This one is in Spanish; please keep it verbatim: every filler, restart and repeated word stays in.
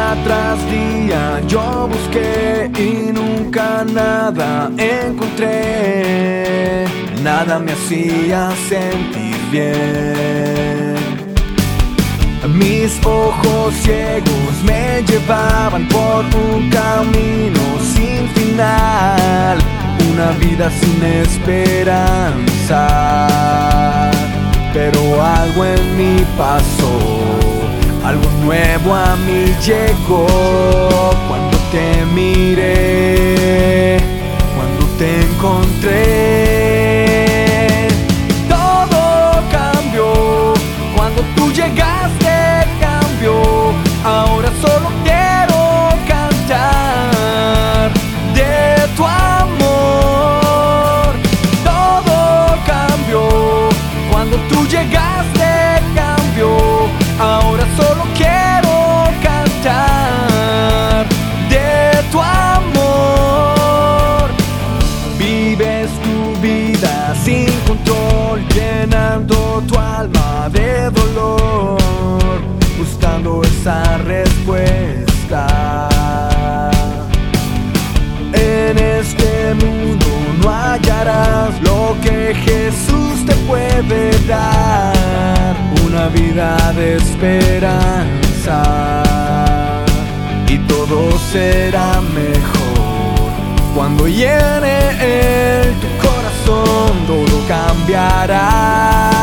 Día tras día yo busqué y nunca nada encontré. Nada me hacía sentir bien. Mis ojos ciegos me llevaban por un camino sin final, una vida sin esperanza. Pero algo en mí pasó, algo nuevo a mí llegó cuando te miré, cuando te encontré. Todo cambió cuando tú llegaste, cambió. Ahora solo quiero cantar de tu amor. Todo cambió cuando tú llegaste, cambió. Ahora solo quiero cantar de tu amor. Vives tu vida sin control, llenando tu alma de dolor, buscando esa respuesta. En este mundo no hallarás lo que Jesús te puede dar, una vida de esperanza. Y todo será mejor cuando llene Él tu corazón, todo cambiará.